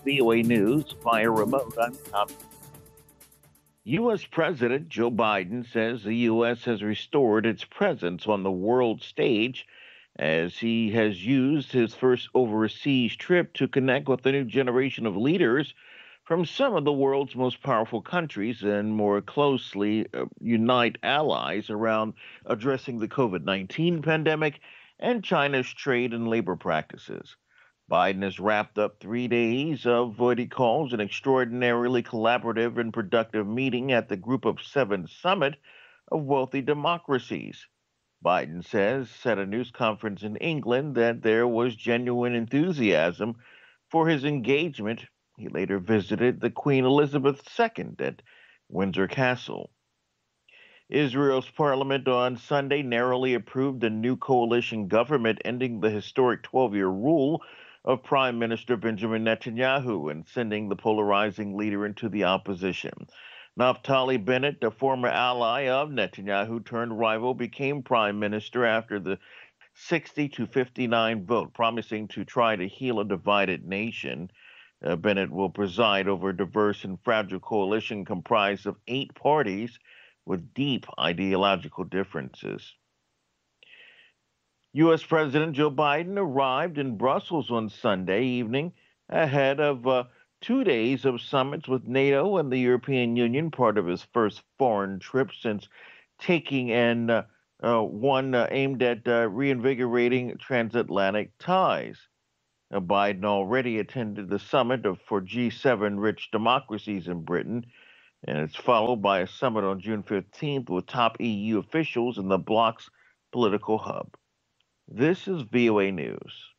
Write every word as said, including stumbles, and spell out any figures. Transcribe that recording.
V O A News via remote. I'm Tom. U S. President Joe Biden says the U S has restored its presence on the world stage as he has used his first overseas trip to connect with a new generation of leaders from some of the world's most powerful countries and more closely uh, unite allies around addressing the COVID nineteen pandemic and China's trade and labor practices. Biden has wrapped up three days of what he calls an extraordinarily collaborative and productive meeting at the Group of Seven summit of wealthy democracies. Biden says at a news conference in England that there was genuine enthusiasm for his engagement. He later visited the Queen Elizabeth the Second at Windsor Castle. Israel's parliament on Sunday narrowly approved a new coalition government ending the historic twelve year rule of Prime Minister Benjamin Netanyahu and sending the polarizing leader into the opposition. Naftali Bennett, a former ally of Netanyahu turned rival, became prime minister after the sixty to fifty-nine vote, promising to try to heal a divided nation. Uh, Bennett will preside over a diverse and fragile coalition comprised of eight parties with deep ideological differences. U S. President Joe Biden arrived in Brussels on Sunday evening ahead of uh, two days of summits with NATO and the European Union, part of his first foreign trip since taking an uh, uh, one uh, aimed at uh, reinvigorating transatlantic ties. Uh, Biden already attended the summit of, for G seven rich democracies in Britain, and it's followed by a summit on June fifteenth with top E U officials in the bloc's political hub. This is V O A News.